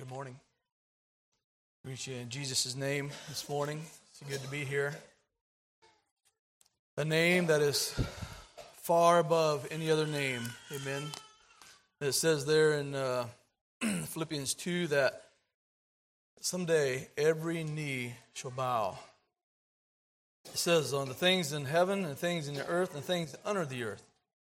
Good morning. Greet you in Jesus' name this morning. It's good to be here. A name that is far above any other name. Amen. It says there in Philippians 2 that someday every knee shall bow. It says on the things in heaven and things in the earth and things under the earth.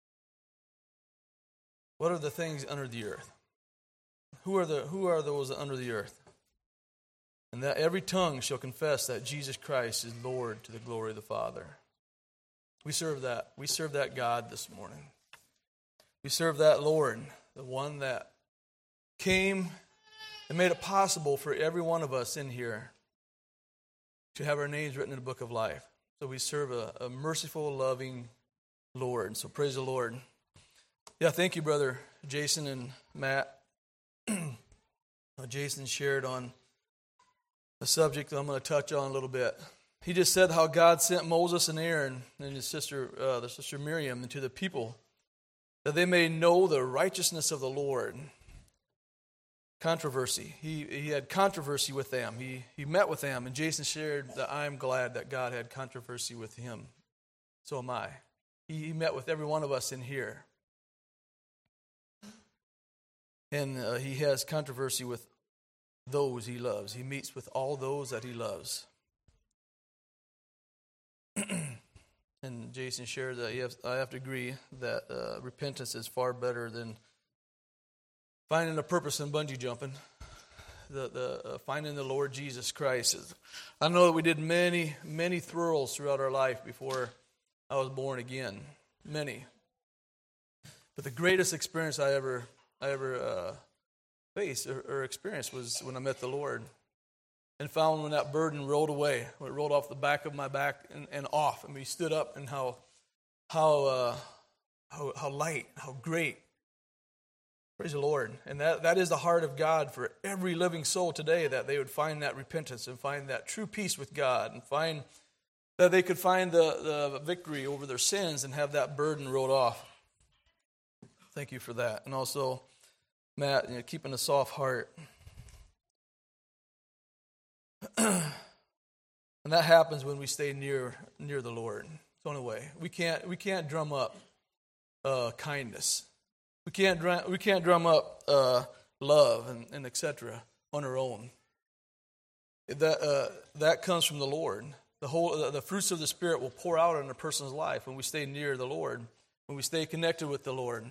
What are the things under the earth? Who are those under the earth? And that every tongue shall confess that Jesus Christ is Lord to the glory of the Father. We serve that. We serve that God this morning. We serve that Lord, the one that came and made it possible for every one of us in here to have our names written in the book of life. So we serve a merciful, loving Lord. So praise the Lord. Yeah, thank you, Brother Jason and Matt. Jason shared on a subject that I'm going to touch on a little bit. He just said how God sent Moses and Aaron and his sister, their sister Miriam, into the people that they may know the righteousness of the Lord. Controversy. He had controversy with them. He met with them, and Jason shared that I'm glad that God had controversy with him. So am I. He met with every one of us in here. And he has controversy with those he loves. He meets with all those that he loves. And Jason shared that I have to agree that repentance is far better than finding a purpose in bungee jumping. The finding the Lord Jesus Christ. I know that we did many, many thrills throughout our life before I was born again. Many. But the greatest experience I ever faced or experienced was when I met the Lord and found when that burden rolled away, when it rolled off the back of my back and off, and we stood up, and how light, how great. Praise the Lord. And that is the heart of God for every living soul today, that they would find that repentance and find that true peace with God and find that they could find the victory over their sins and have that burden rolled off. Thank you for that. And also, Matt, keeping a soft heart. And that happens when we stay near the Lord. It's the only way. We can't drum up kindness. We can't drum up love and etc. on our own. That comes from the Lord. The fruits of the Spirit will pour out in a person's life when we stay near the Lord, when we stay connected with the Lord.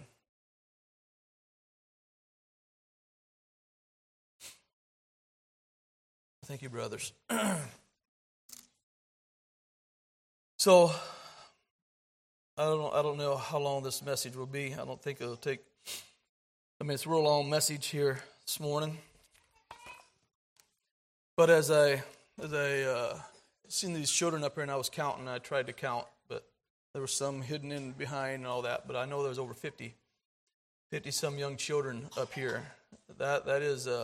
Thank you, brothers. So, I don't know how long this message will be. I don't think it'll take. It's a real long message here this morning. But as I seen these children up here and I was counting, I tried to count, but there were some hidden in behind and all that. But I know there was over 50 some young children up here. That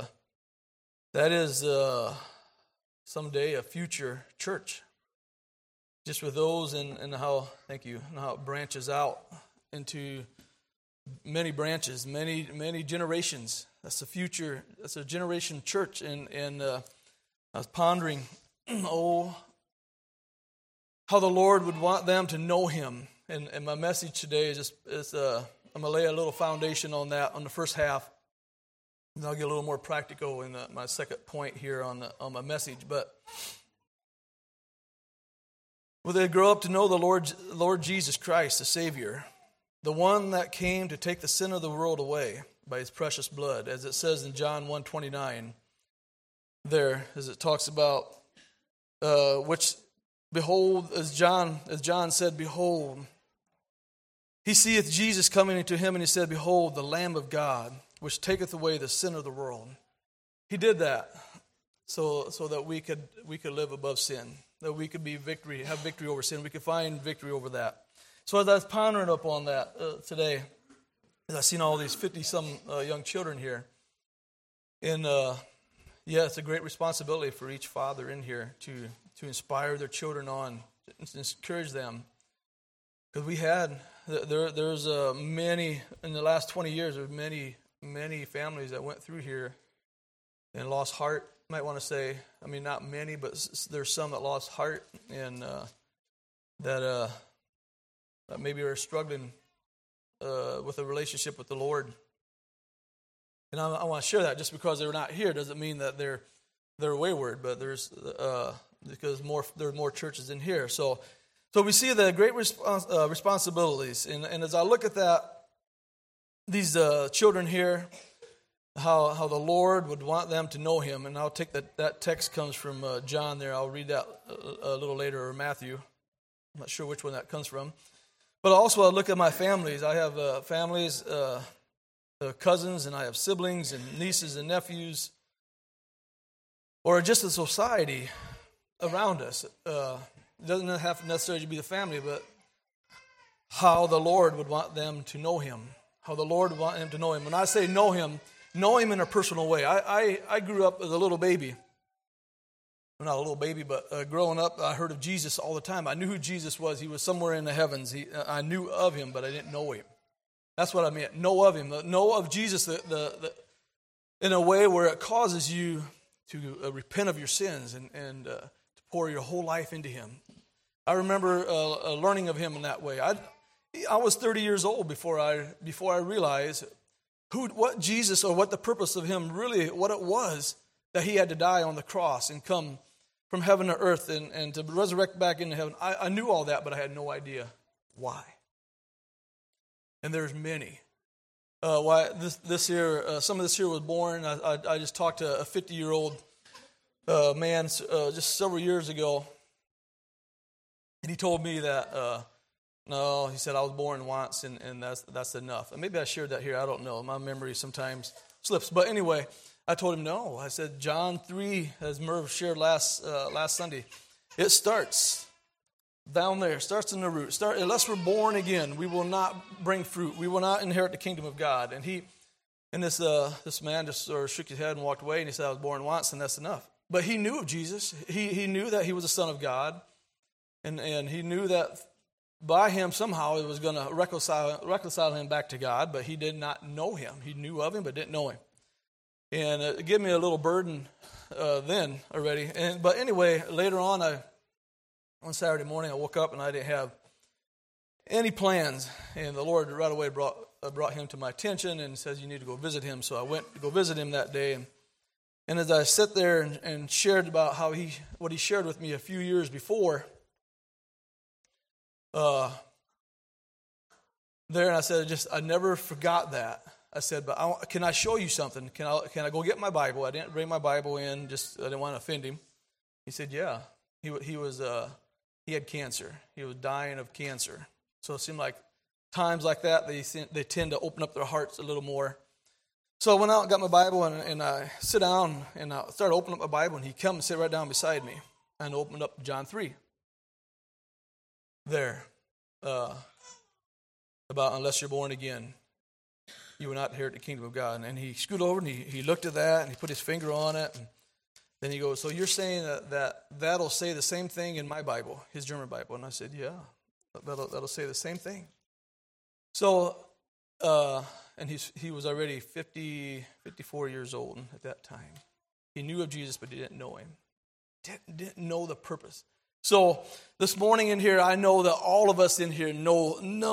is someday a future church. Just with those and how, thank you, and how it branches out into many branches, many generations. That's the future. That's a generation church. And I was pondering, how the Lord would want them to know Him. And my message today is I'm going to lay a little foundation on that on the first half. And I'll get a little more practical in my second point here on my message. But will they grow up to know the Lord Jesus Christ, the Savior, the one that came to take the sin of the world away by His precious blood, as it says in John 1:29 there, as it talks about, which, behold, as John said, behold, he seeth Jesus coming into him, and he said, behold, the Lamb of God, which taketh away the sin of the world. He did that so that we could live above sin, that we could have victory over sin. We could find victory over that. So as I was pondering upon that today, as I seen all these 50-some young children here, and it's a great responsibility for each father in here to inspire their children on, to encourage them, because there's many in the last 20 years. There's many families that went through here and lost heart. Might want to say, I mean, not many, but there's some that lost heart and that maybe are struggling with a relationship with the Lord. And I want to share that. Just because they're not here doesn't mean that they're wayward, but there's because there are more churches in here. So we see the great responsibilities, and as I look at that, these children here, how the Lord would want them to know Him, and I'll take that text comes from John there. I'll read that a little later, or Matthew. I'm not sure which one that comes from. But also I look at my families. I have families, cousins, and I have siblings and nieces and nephews, or just a society around us. It doesn't have to necessarily be the family, but how the Lord would want them to know Him. How the Lord would want them to know Him. When I say know Him in a personal way. I grew up as a little baby. Well, not a little baby, but growing up, I heard of Jesus all the time. I knew who Jesus was. He was somewhere in the heavens. I knew of Him, but I didn't know Him. That's what I meant. Know of Him. Know of Jesus in a way where it causes you to repent of your sins and to pour your whole life into Him. I remember learning of Him in that way. I was 30 years old before I realized what Jesus, or what the purpose of Him really, what it was that He had to die on the cross and come from heaven to earth and to resurrect back into heaven. I knew all that, but I had no idea why. And there's many. Why this here, some of this here was born. I just talked to a 50-year-old man just several years ago, and he told me that, no, he said, I was born once, and that's enough. And maybe I shared that here. I don't know. My memory sometimes slips. But anyway, I told him no. I said, John 3, as Merv shared last Sunday, it starts down there. Starts in the root. Unless we're born again, we will not bring fruit. We will not inherit the kingdom of God. And this man just sort of shook his head and walked away, and he said, I was born once, and that's enough. But he knew of Jesus. He knew that He was the Son of God, and he knew that by Him somehow it was going to reconcile him back to God, but he did not know Him. He knew of Him, but didn't know Him. And it gave me a little burden then already. But anyway, later on, one Saturday morning, I woke up and I didn't have any plans. And the Lord right away brought him to my attention and says, you need to go visit him. So I went to go visit him that day. And as I sat there and shared about what he shared with me a few years before, there, and I said, I never forgot that. I said, but can I show you something? Can I go get my Bible? I didn't bring my Bible in, I didn't want to offend him. He said, yeah. He had cancer. He was dying of cancer. So it seemed like times like that, they tend to open up their hearts a little more. So I went out and got my Bible, and I sit down, and I started opening up my Bible, and he come and sit right down beside me, and opened up John 3. There. About unless you're born again, you will not inherit the kingdom of God. And he scooted over and he looked at that and he put his finger on it. And then he goes, so you're saying that'll say the same thing in my Bible, his German Bible? And I said, yeah, that'll say the same thing. So, and he was already 54 years old at that time. He knew of Jesus, but he didn't know Him. Didn't know the purpose. So this morning in here, I know that all of us in here know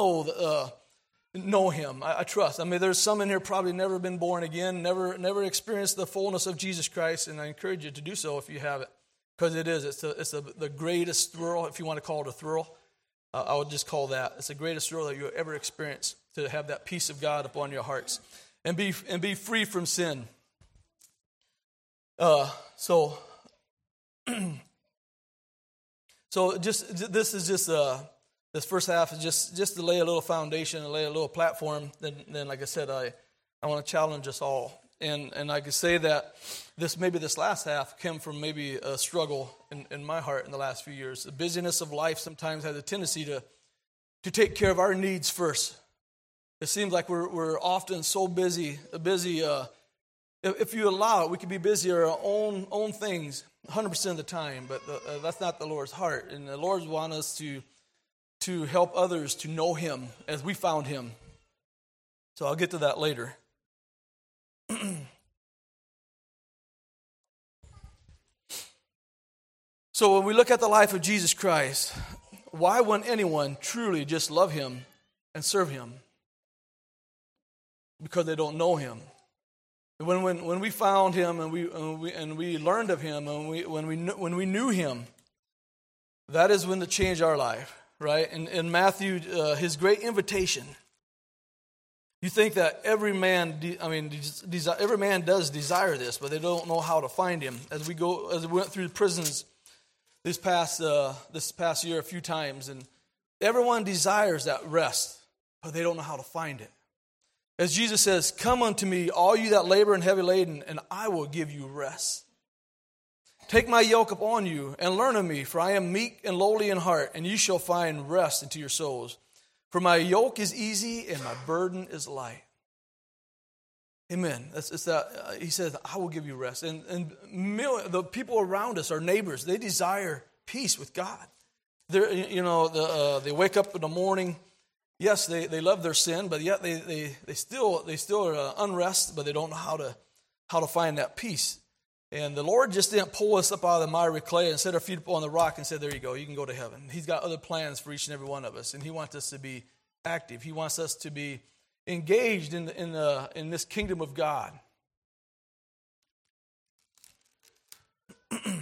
Him. I trust. I mean, there's some in here probably never been born again, never experienced the fullness of Jesus Christ, and I encourage you to do so if you haven't, because it's the greatest thrill, if you want to call it a thrill. I would just call that. It's the greatest thrill that you'll ever experience, to have that peace of God upon your hearts and be free from sin. So this is just this first half is just to lay a little foundation and lay a little platform. Then like I said, I want to challenge us all, and I could say that this last half came from maybe a struggle in my heart in the last few years. The busyness of life sometimes has a tendency to take care of our needs first. It seems like we're often so busy. If you allow it, we can be busy our own things 100% of the time, but that's not the Lord's heart. And the Lord wants us to help others to know Him as we found Him. So I'll get to that later. So when we look at the life of Jesus Christ, why wouldn't anyone truly just love him and serve him? Because they don't know him. When we found him and we learned of him and when we knew him, that is when it changed our life, right? In Matthew, his great invitation. You think that every man does desire this, but they don't know how to find him. As we went through the prisons this past year a few times, and everyone desires that rest, but they don't know how to find it. As Jesus says, "Come unto me, all you that labor and heavy laden, and I will give you rest. Take my yoke upon you and learn of me, for I am meek and lowly in heart, and you shall find rest into your souls. For my yoke is easy and my burden is light." Amen. He says, "I will give you rest." And the people around us, our neighbors, they desire peace with God. They wake up in the morning. Yes, they love their sin, but yet they still are unrest, but they don't know how to find that peace. And the Lord just didn't pull us up out of the miry clay and set our feet up on the rock and said, "There you go, you can go to heaven." He's got other plans for each and every one of us, and He wants us to be active. He wants us to be engaged in this kingdom of God. He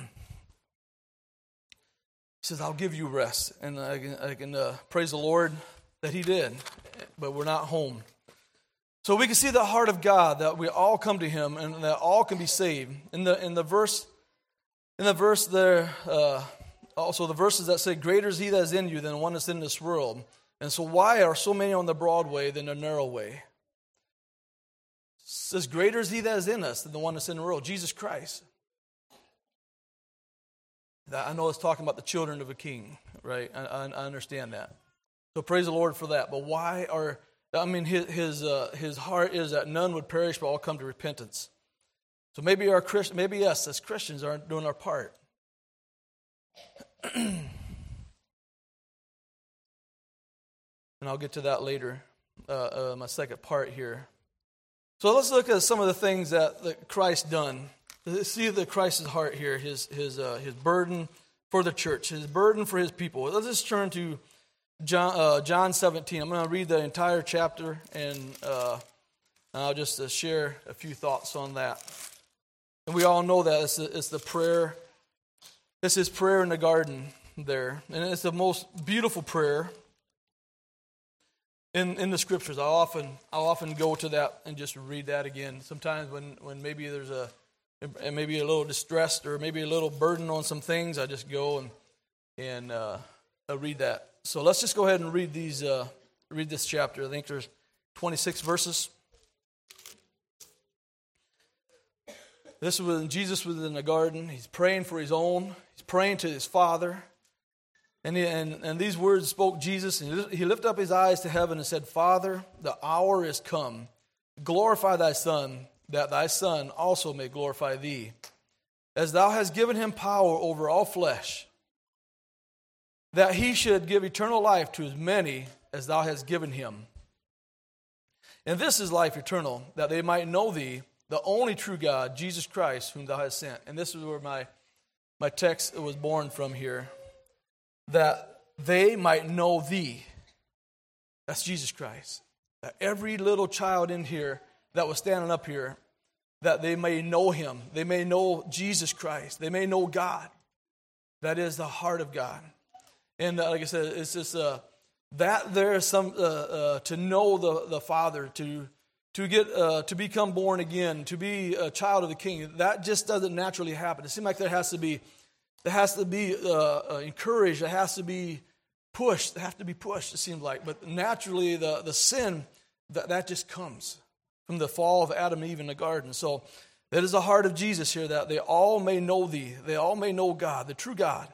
says, "I'll give you rest," and I can praise the Lord that He did, but we're not home. So we can see the heart of God, that we all come to Him and that all can be saved. In the verse there, also the verses that say, "Greater is He that is in you than the one that's in this world." And so why are so many on the broad way than the narrow way? It says, "Greater is He that is in us than the one that's in the world," Jesus Christ. I know it's talking about the children of a king, right? I understand that. So praise the Lord for that. But His heart is that none would perish, but all come to repentance. So maybe us as Christians aren't doing our part. And I'll get to that later, my second part here. So let's look at some of the things that Christ done. See the Christ's heart here, his burden for the church, his burden for His people. Let's just turn to John 17. I'm going to read the entire chapter, and I'll just share a few thoughts on that. And we all know that it's the prayer. It's His prayer in the garden there, and it's the most beautiful prayer in the Scriptures. I'll often go to that and just read that again. Sometimes when maybe there's maybe a little distressed or maybe a little burden on some things, I just go and read that. So let's just go ahead and read this chapter. I think there's 26 verses. This was when Jesus was in the garden. He's praying for His own. He's praying to His Father. And these words spoke Jesus. And He lifted up His eyes to heaven and said, "Father, the hour is come. Glorify Thy Son, that Thy Son also may glorify Thee, as Thou hast given Him power over all flesh, that He should give eternal life to as many as Thou hast given Him. And this is life eternal, that they might know Thee, the only true God, Jesus Christ, whom Thou hast sent." And this is where my text was born from here. That they might know Thee. That's Jesus Christ. That every little child in here that was standing up here, that they may know Him. They may know Jesus Christ. They may know God. That is the heart of God. And like I said, it's just that there is some to know the Father, to become born again, to be a child of the King. That just doesn't naturally happen. It seems like there has to be encouraged. It has to be pushed. They have to be pushed. It seems like, but naturally the sin that just comes from the fall of Adam and Eve in the garden. So that is the heart of Jesus here, that they all may know Thee. They all may know God, the true God.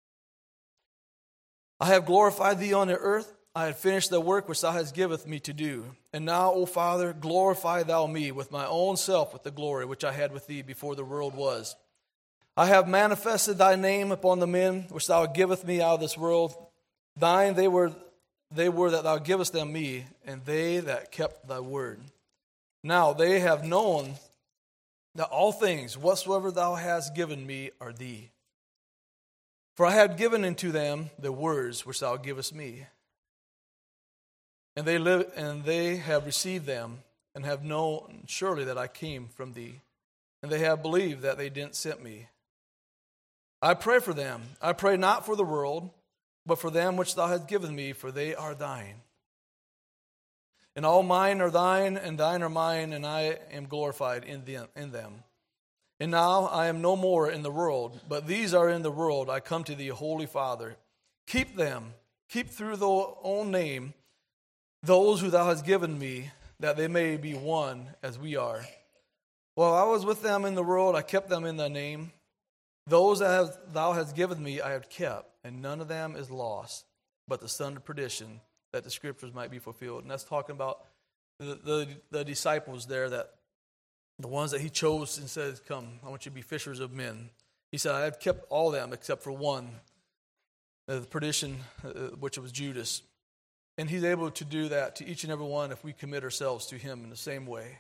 "I have glorified Thee on the earth. I have finished the work which Thou hast given me to do. And now, O Father, glorify Thou me with my own self with the glory which I had with Thee before the world was. I have manifested Thy name upon the men which Thou givest me out of this world. Thine they were that Thou givest them me, and they that kept Thy word. Now they have known that all things whatsoever Thou hast given me are Thee. For I had given unto them the words which thou givest me. And they have received them, and have known surely that I came from thee. And they have believed that they didn't send me. I pray for them. I pray not for the world, but for them which thou hast given me, for they are thine. And all mine are thine, and thine are mine, and I am glorified in them. And now I am no more in the world, but these are in the world. I come to thee, Holy Father. Keep them, keep through thy own name, those who thou hast given me, that they may be one as we are. While I was with them in the world, I kept them in thy name. Those that thou hast given me I have kept, and none of them is lost, but the son of perdition, that the scriptures might be fulfilled. And that's talking about the disciples there, that the ones that he chose and said, come, I want you to be fishers of men. He said, I have kept all of them except for one, the perdition, which was Judas. And he's able to do that to each and every one if we commit ourselves to him in the same way.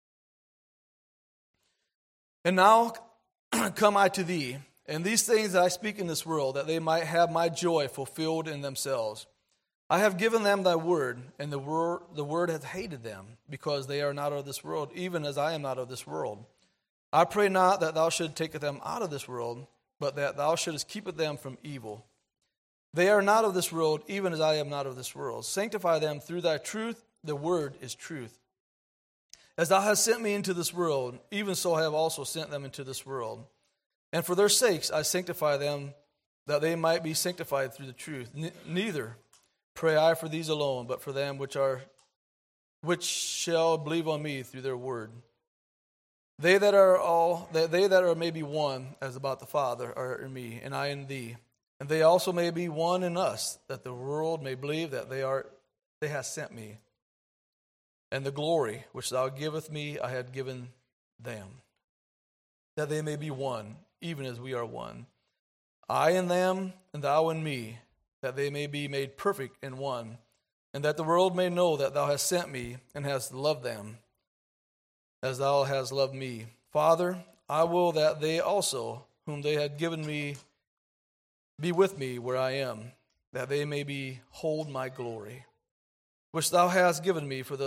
And now come I to thee, and these things that I speak in this world, that they might have my joy fulfilled in themselves. I have given them thy word, and the word hath hated them, because they are not of this world, even as I am not of this world. I pray not that thou shouldst take them out of this world, but that thou shouldest keep them from evil. They are not of this world, even as I am not of this world. Sanctify them through thy truth. The word is truth. As thou hast sent me into this world, even so I have also sent them into this world. And for their sakes I sanctify them, that they might be sanctified through the truth. Neither pray I for these alone, but for them which shall believe on me through their word. They that are maybe one, as about the Father, are in me, and I in thee. And they also may be one in us, that the world may believe that they have sent me. And the glory which thou givest me, I have given them, that they may be one, even as we are one. I in them, and thou in me, that they may be made perfect in one, and that the world may know that thou hast sent me, and hast loved them, as thou hast loved me. Father, I will that they also, whom they had given me, be with me where I am, that they may behold my glory, which thou hast given me, for thou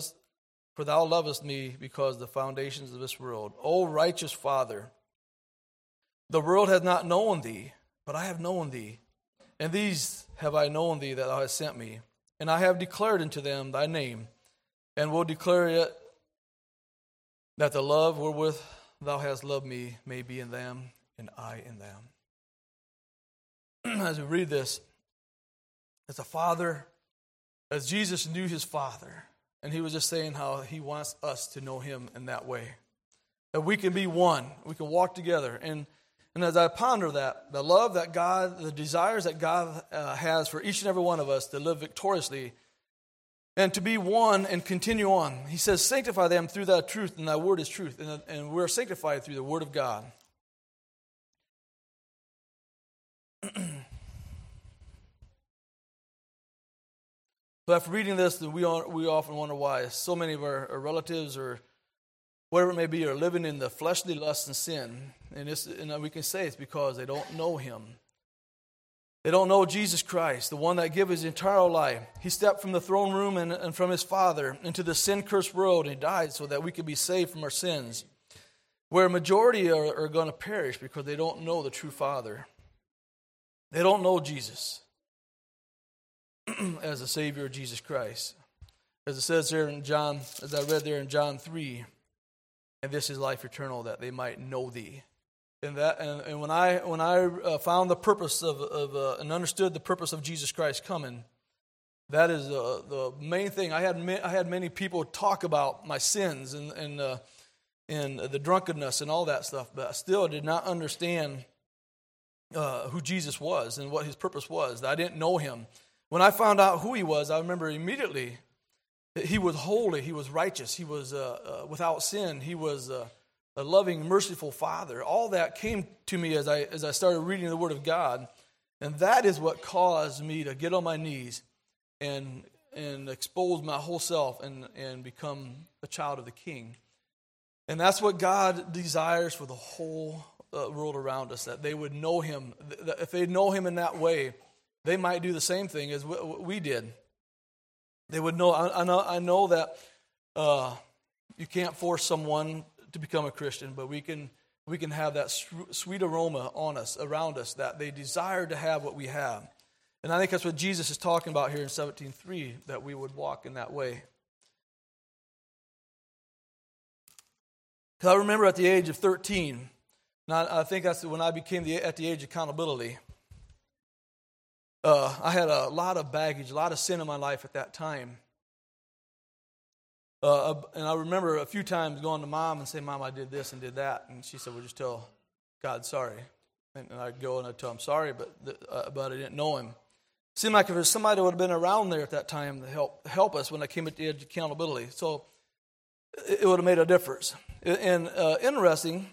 lovest me because of the foundations of this world. O righteous Father, the world hath not known thee, but I have known thee. And these have I known thee, that thou hast sent me. And I have declared unto them thy name, and will declare it, that the love wherewith thou hast loved me may be in them, and I in them. As we read this, as a father, as Jesus knew his Father, and he was just saying how he wants us to know him in that way. That we can be one, we can walk together. And as I ponder that, the love that God, the desires that God has for each and every one of us to live victoriously and to be one and continue on. He says, sanctify them through thy truth, and thy word is truth. And we're sanctified through the word of God. So after reading this, we often wonder why so many of our relatives or whatever it may be are living in the fleshly lust and sin. And we can say it's because they don't know him. They don't know Jesus Christ, the one that gave his entire life. He stepped from the throne room and from his Father into the sin-cursed world, and he died so that we could be saved from our sins. Where a majority are going to perish because they don't know the true Father. They don't know Jesus as the Savior of Jesus Christ. As it says there in John, as I read there in John 3, and this is life eternal, that they might know thee. And when I found the purpose of and understood the purpose of Jesus Christ coming, that is the main thing. I had many people talk about my sins and the drunkenness and all that stuff, but I still did not understand who Jesus was and what his purpose was. I didn't know him. When I found out who he was, I remember immediately that he was holy, he was righteous, he was without sin, he was a loving, merciful Father. All that came to me as I started reading the Word of God, and that is what caused me to get on my knees and expose my whole self and become a child of the King. And that's what God desires for the whole world around us, that they would know him. That if they know him in that way, they might do the same thing as we did. They would know. I know that you can't force someone to become a Christian, but we can have that sweet aroma on us, around us, that they desire to have what we have. And I think that's what Jesus is talking about here in 17:3, that we would walk in that way. Because I remember at the age of 13, and I think that's when I became at the age of accountability. I had a lot of baggage, a lot of sin in my life at that time. And I remember a few times going to Mom and saying, Mom, I did this and did that. And she said, well, just tell God sorry. And I'd go and I'd tell him sorry, but I didn't know him. It seemed like if there's somebody that would have been around there at that time to help us when I came at the edge of accountability. So it would have made a difference. And interesting,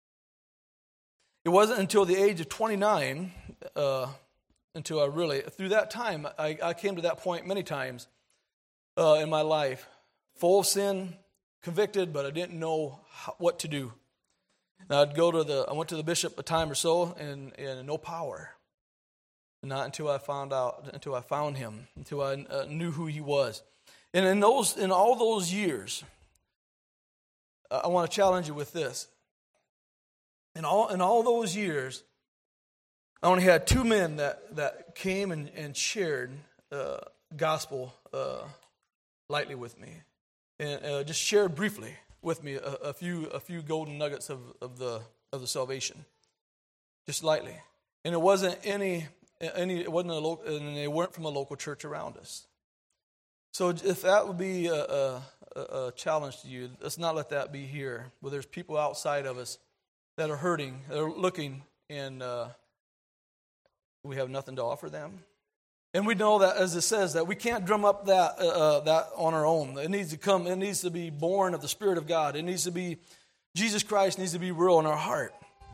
it wasn't until the age of 29, until I really, through that time, I came to that point many times in my life, full of sin, convicted, but I didn't know what to do. And I went to the bishop a time or so, and no power. Not until I found him, until I knew who he was. And in all those years, I want to challenge you with this. In all those years, I only had two men that came and shared gospel lightly with me, and just shared briefly with me a few golden nuggets of the salvation, just lightly. And it wasn't it wasn't and they weren't from a local church around us. So if that would be a challenge to you, let's not let that be here, where there's people outside of us that are hurting, that are looking, and we have nothing to offer them. And we know that, as it says, that we can't drum up that on our own. It needs to come. It needs to be born of the Spirit of God. It needs to be, Jesus Christ needs to be real in our heart.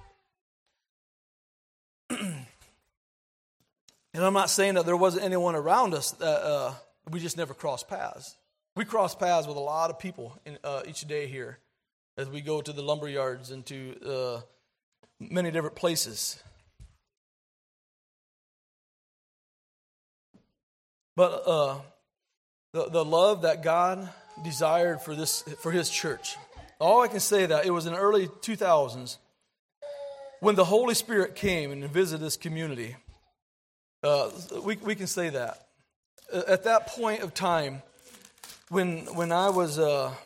And I'm not saying that there wasn't anyone around us that we just never crossed paths. We cross paths with a lot of people each day here as we go to the lumber yards and to many different places. But the love that God desired for His church, all I can say that it was in the early 2000s when the Holy Spirit came and visited this community. We can say that at that point of time, when I was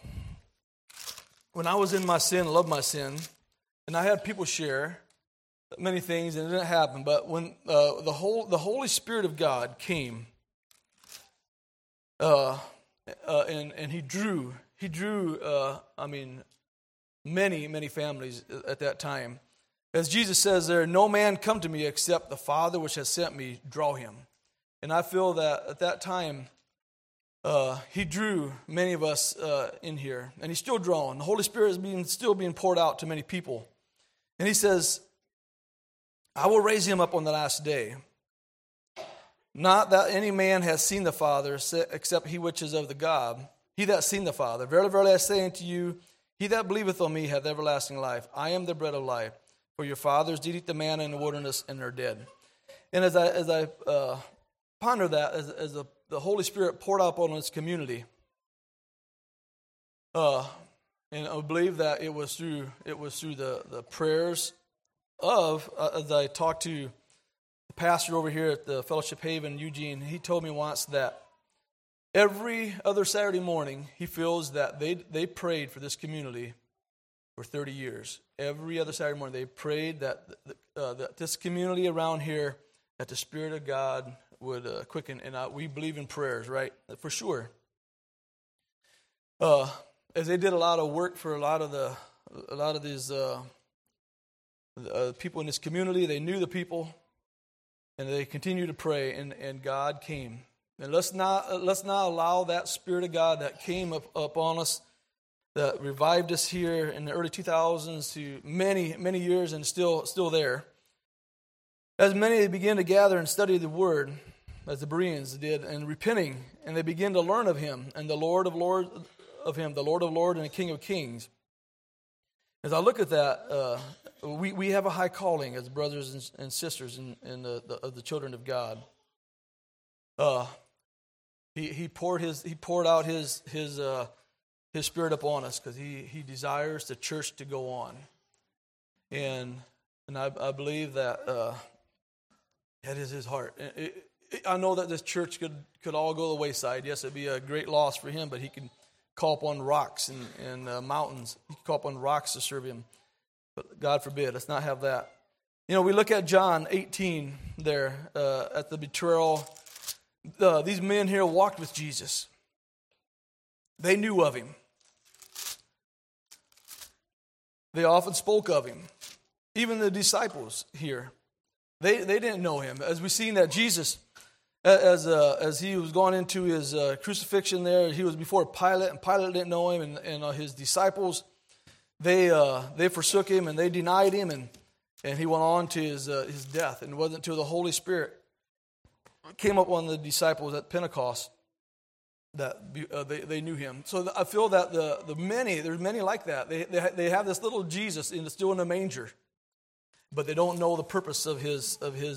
in my sin, loved my sin, and I had people share many things, and it didn't happen. But when the Holy Spirit of God came. And he drew. Many families at that time. As Jesus says there, no man come to me except the Father which has sent me draw him. And I feel that at that time, he drew many of us in here, and he's still drawing. The Holy Spirit is still being poured out to many people. And he says, I will raise him up on the last day. Not that any man has seen the Father, except he which is of the God. He that seen the Father. Verily, verily, I say unto you, he that believeth on me hath everlasting life. I am the bread of life. For your fathers did eat the manna in the wilderness, and are dead. And as I ponder that, as the Holy Spirit poured out on this community, and I believe that it was through the prayers of, as I talked to the pastor over here at the Fellowship Haven, Eugene, he told me once that every other Saturday morning, he feels that they prayed for this community for 30 years. Every other Saturday morning, they prayed that this community around here, that the Spirit of God would quicken. And we believe in prayers, right? For sure. As they did a lot of work for a lot of these people in this community, they knew the people, and they continued to pray, and God came. And let's not allow that Spirit of God that came upon us, that revived us here in the early 2000s to many years and still there. As many began to gather and study the Word, as the Bereans did, and repenting, and they began to learn of Him and the Lord of Lords, and the King of Kings. As I look at that, we have a high calling as brothers and sisters in the children of God. He poured out his Spirit upon us because he desires the church to go on, and I believe that that is his heart. I know that this church could all go the wayside. Yes, it'd be a great loss for him, but he can call upon rocks and mountains. He can call upon rocks to serve him. But God forbid, let's not have that. You know, we look at John 18 there at the betrayal. These men here walked with Jesus. They knew of him. They often spoke of him. Even the disciples here, they didn't know him. As we've seen that Jesus, as he was going into his crucifixion there, he was before Pilate, and Pilate didn't know him, and his disciples, they forsook him and they denied him, and he went on to his death. And it wasn't until the Holy Spirit came up on the disciples at Pentecost that they knew him. So I feel that there's many like that. They have this little Jesus still in a manger, but they don't know the purpose of his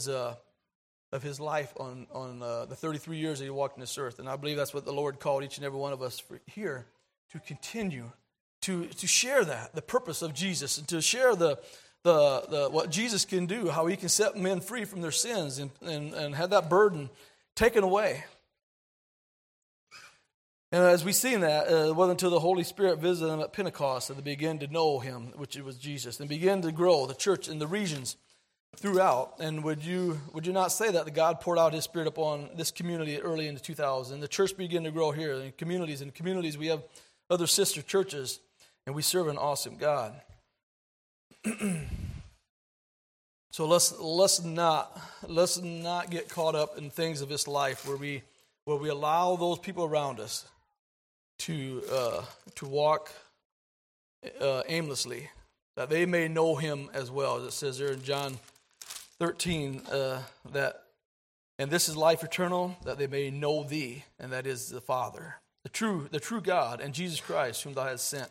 life on the 33 years that he walked in this earth. And I believe that's what the Lord called each and every one of us here to continue to share the purpose of Jesus, and to share the what Jesus can do, how he can set men free from their sins and have that burden taken away. And as we see that, it wasn't until the Holy Spirit visited them at Pentecost that they began to know him, which was Jesus, and began to grow the church in the regions throughout. And would you not say that God poured out his Spirit upon this community early in the 2000s, and the church began to grow here in communities we have other sister churches, and we serve an awesome God. So let's not get caught up in things of this life where we allow those people around us to walk aimlessly, that they may know him as well, as it says there in John 13, that, and this is life eternal, that they may know thee, and that is the Father, the true God, and Jesus Christ, whom thou hast sent.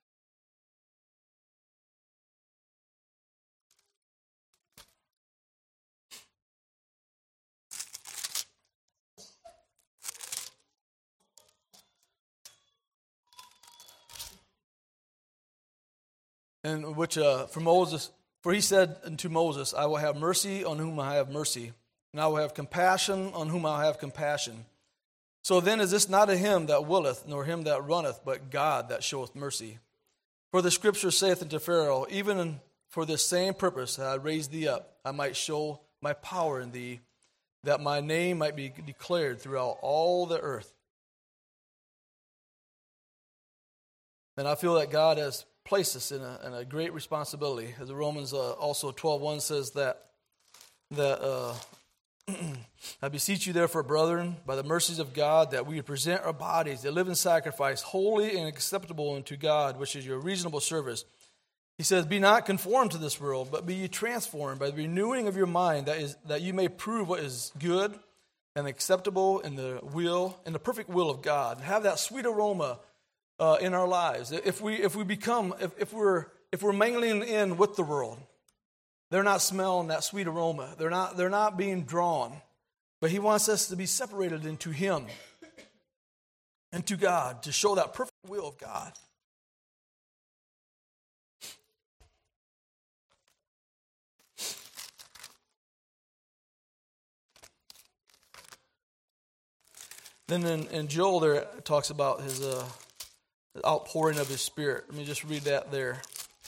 And which for he said unto Moses, I will have mercy on whom I have mercy, and I will have compassion on whom I have compassion. So then is this not of him that willeth, nor him that runneth, but God that showeth mercy? For the scripture saith unto Pharaoh, even for this same purpose I raised thee up, I might show my power in thee, that my name might be declared throughout all the earth. And I feel that God has placed us in a great responsibility. As the Romans also 12:1 says that I beseech you therefore, brethren, by the mercies of God, that we would present our bodies a living sacrifice, holy and acceptable unto God, which is your reasonable service. He says, be not conformed to this world, but be ye transformed by the renewing of your mind, that you may prove what is good and acceptable in the perfect will of God. Have that sweet aroma in our lives. If we're mingling in with the world, they're not smelling that sweet aroma. They're not being drawn. But he wants us to be separated into him and to God, to show that perfect will of God. Then in Joel there it talks about his outpouring of his Spirit. Let me just read that there.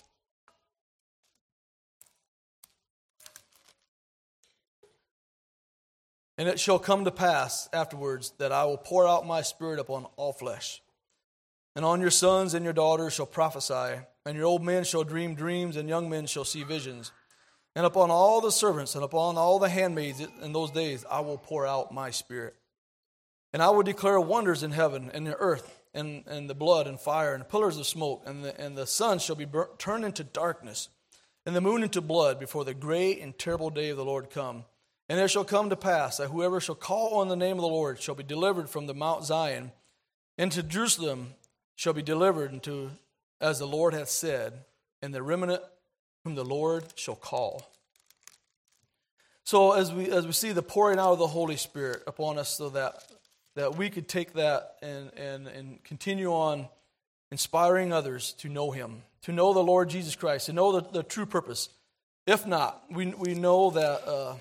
And it shall come to pass afterwards that I will pour out my Spirit upon all flesh. And on your sons and your daughters shall prophesy, and your old men shall dream dreams, and young men shall see visions. And upon all the servants and upon all the handmaids in those days I will pour out my Spirit. And I will declare wonders in heaven and in the earth, and the blood and fire and pillars of smoke, and the sun shall be turned into darkness, and the moon into blood, before the great and terrible day of the Lord come. And it shall come to pass that whoever shall call on the name of the Lord shall be delivered from the Mount Zion, and to Jerusalem shall be delivered into, as the Lord hath said, and the remnant whom the Lord shall call. So as we see the pouring out of the Holy Spirit upon us, so that we could take that and continue on inspiring others to know Him, to know the Lord Jesus Christ, to know the true purpose. If not, we know that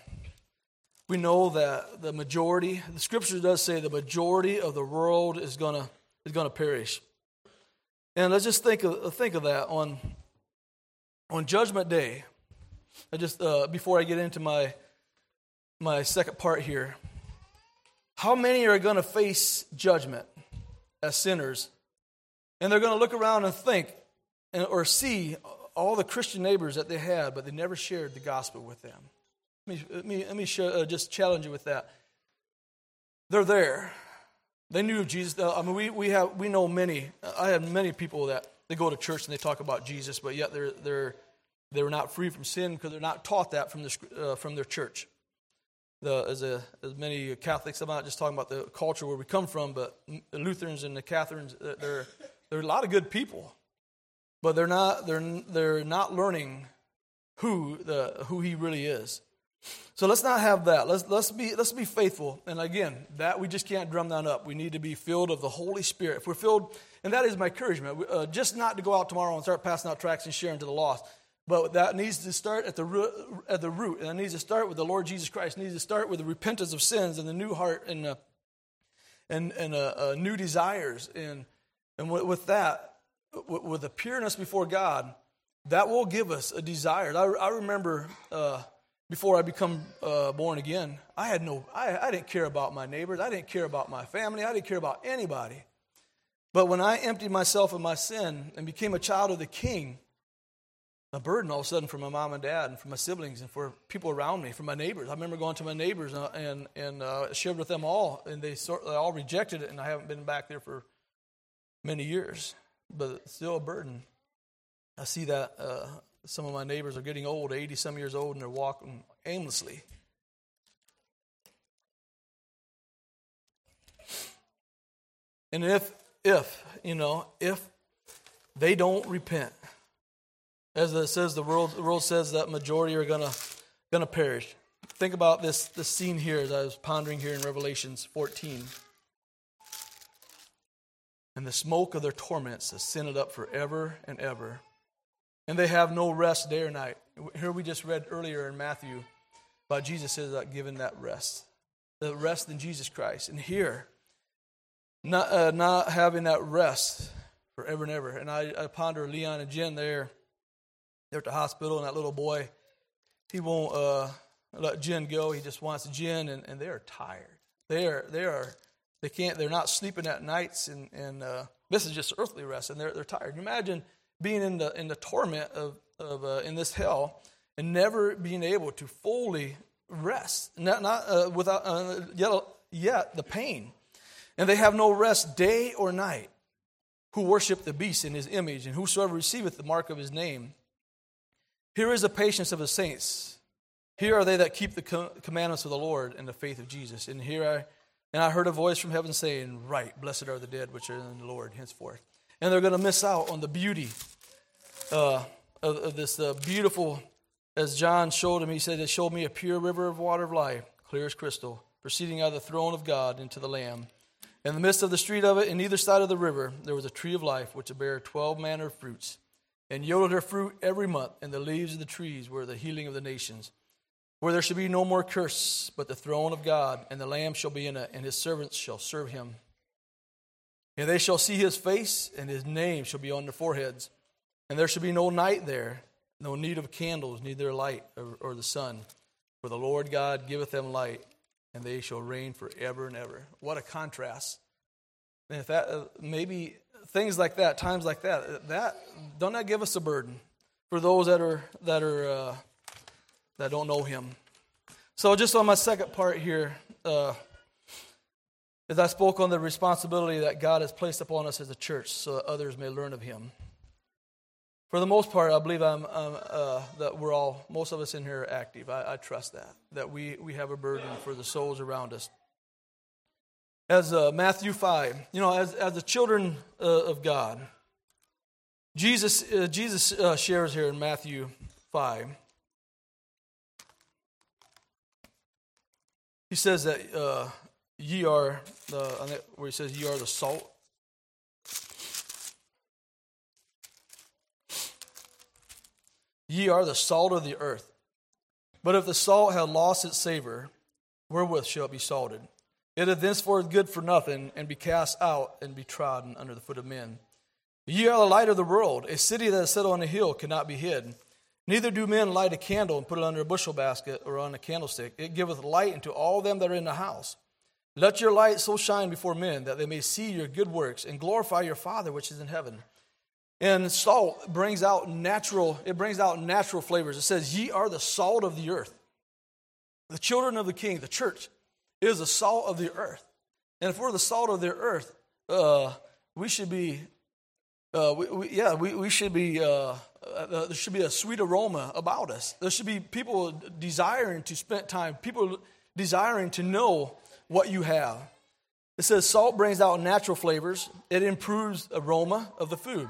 the majority, the Scripture does say the majority of the world is gonna perish. And let's just think of that on Judgment Day. I just before I get into my second part here, how many are going to face judgment as sinners? And they're going to look around and think or see all the Christian neighbors that they had, but they never shared the gospel with them. Let me just challenge you with that. They're there. They knew Jesus. I mean, we know many. I have many people that they go to church and they talk about Jesus, but yet they're not free from sin because they're not taught that from their church. As many Catholics, I'm not just talking about the culture where we come from, but the Lutherans and the Catharines, they're a lot of good people, but they're not learning who He really is. So let's not have that. Let's be faithful. And again, that we just can't drum that up. We need to be filled of the Holy Spirit. If we're filled, and that is my encouragement, just not to go out tomorrow and start passing out tracts and sharing to the lost. But that needs to start at the root, and it needs to start with the Lord Jesus Christ. It needs to start with the repentance of sins and the new heart and new desires. And with that, with the pureness before God, that will give us a desire. I remember before I become born again, I didn't care about my neighbors. I didn't care about my family. I didn't care about anybody. But when I emptied myself of my sin and became a child of the King, a burden all of a sudden for my mom and dad and for my siblings and for people around me, for my neighbors. I remember going to my neighbors and shared with them all, and they all rejected it, and I haven't been back there for many years, but it's still a burden. I see that some of my neighbors are getting old, 80-some years old, and they're walking aimlessly. And if they don't repent, as it says, the world says that majority are gonna perish. Think about this scene here as I was pondering here in Revelations 14. And the smoke of their torments ascended up forever and ever. And they have no rest day or night. Here we just read earlier in Matthew about Jesus says that given that rest. The rest in Jesus Christ. And here, not having that rest forever and ever. And I ponder Leon and Jen there. They're at the hospital, and that little boy, he won't let Jen go. He just wants Jen, and they are tired. They're not sleeping at nights, and this is just earthly rest, and they're tired. You imagine being in the torment of in this hell and never being able to fully rest, not without yet the pain, and they have no rest day or night. Who worship the beast in his image, and whosoever receiveth the mark of his name. Here is the patience of the saints. Here are they that keep the commandments of the Lord and the faith of Jesus. And I heard a voice from heaven saying, "Right, blessed are the dead which are in the Lord henceforth." And they're going to miss out on the beauty of this beautiful, as John showed him. He said, "It showed me a pure river of water of life, clear as crystal, proceeding out of the throne of God into the Lamb. In the midst of the street of it, in either side of the river, there was a tree of life, which bare 12 manner of fruits, and yielded her fruit every month, and the leaves of the trees were the healing of the nations. Where there shall be no more curse, but the throne of God, and the Lamb shall be in it, and his servants shall serve him. And they shall see his face, and his name shall be on their foreheads. And there shall be no night there, no need of candles, neither light or the sun. For the Lord God giveth them light, and they shall reign forever and ever." What a contrast. And if that maybe things like that, times like that don't that give us a burden for those that don't know him. So just on my second part here, as I spoke on the responsibility that God has placed upon us as a church so that others may learn of him. For the most part, I believe that most of us in here are active. I trust that we have a burden for the souls around us. As Matthew 5, as the children of God, Jesus shares here in Matthew 5. He says that ye are where he says ye are the salt. Ye are the salt of the earth. But if the salt have lost its savor, wherewith shall it be salted? It is thenceforth good for nothing, and be cast out and be trodden under the foot of men. Ye are the light of the world. A city that is set on a hill cannot be hid. Neither do men light a candle and put it under a bushel basket or on a candlestick. It giveth light unto all them that are in the house. Let your light so shine before men that they may see your good works and glorify your Father which is in heaven. And salt brings out natural flavors. It says, ye are the salt of the earth. The children of the King, the church, is the salt of the earth. And if we're the salt of the earth, we should be, we should be, there should be a sweet aroma about us. There should be people desiring to spend time, people desiring to know what you have. It says salt brings out natural flavors. It improves the aroma of the food.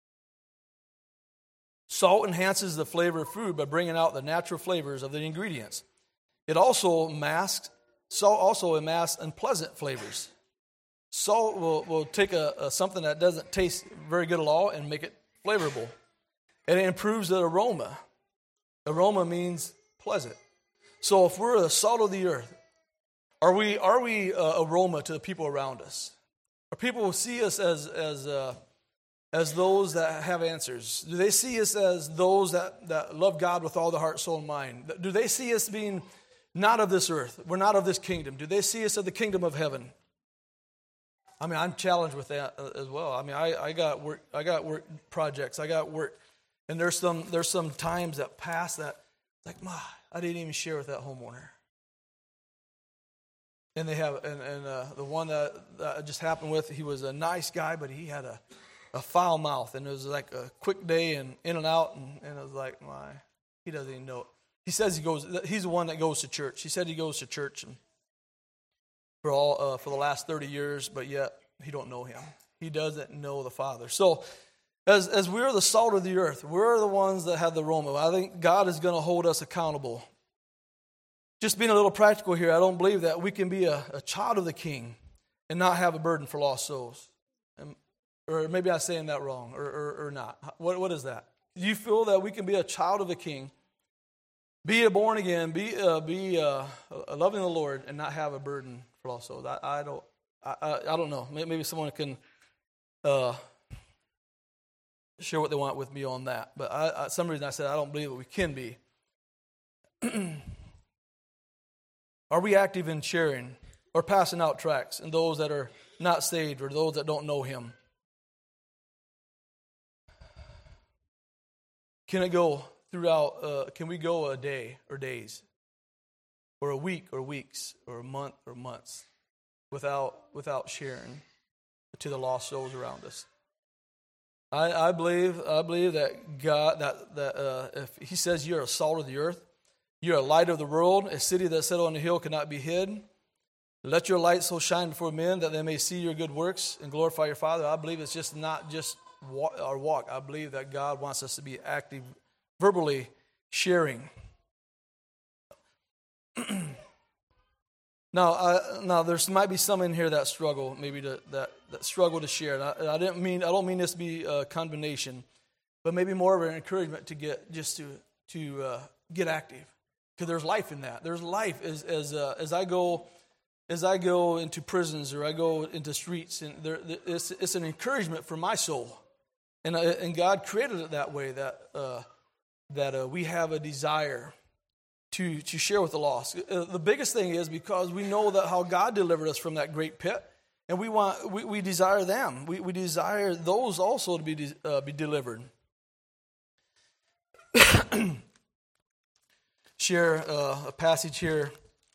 Salt enhances the flavor of food by bringing out the natural flavors of the ingredients. Salt also masks unpleasant flavors. Salt will take something that doesn't taste very good at all and make it flavorful. And it improves the aroma. Aroma means pleasant. So if we're the salt of the earth, are we aroma to the people around us? Are people see us as those that have answers? Do they see us as those that love God with all their heart, soul, and mind? Do they see us being not of this earth? We're not of this kingdom. Do they see us of the kingdom of heaven? I mean, I'm challenged with that as well. I mean, I got work projects. I got work, and there's some times that pass that like, I didn't even share with that homeowner. And they have, and the one that just happened with, he was a nice guy, but he had a foul mouth, and it was like a quick day and in and out, and it was like, he doesn't even know it. He says he's the one that goes to church. He said he goes to church and for the last 30 years, but yet he don't know him. He doesn't know the Father. So as we're the salt of the earth, we're the ones that have the aroma. I think God is going to hold us accountable. Just being a little practical here, I don't believe that we can be a child of the King and not have a burden for lost souls. Or maybe I'm saying that wrong, or not. What is that? Do you feel that we can be a child of the King, be born again, be loving the Lord, and not have a burden for lost souls? I don't know. Maybe someone can share what they want with me on that. But some reason I said I don't believe that we can be. Are we active in sharing or passing out tracts and those that are not saved or those that don't know Him? Can it go throughout? Can we go a day or days, or a week or weeks, or a month or months, without sharing to the lost souls around us? I believe that God that if He says you're a salt of the earth, you're a light of the world, a city that's set on a hill cannot be hid. Let your light so shine before men that they may see your good works and glorify your Father. I believe it's just not just our walk. I believe that God wants us to be active, verbally sharing. Now, there might be some in here that struggle, maybe that struggle to share. And I don't mean this to be condemnation, but maybe more of an encouragement to get active, because there's life in that. There's life as I go into prisons or I go into streets, and it's an encouragement for my soul, and God created it that way that we have a desire to share with the lost. The biggest thing is because we know that how God delivered us from that great pit, and we desire them. We desire those also to be delivered. Share a passage here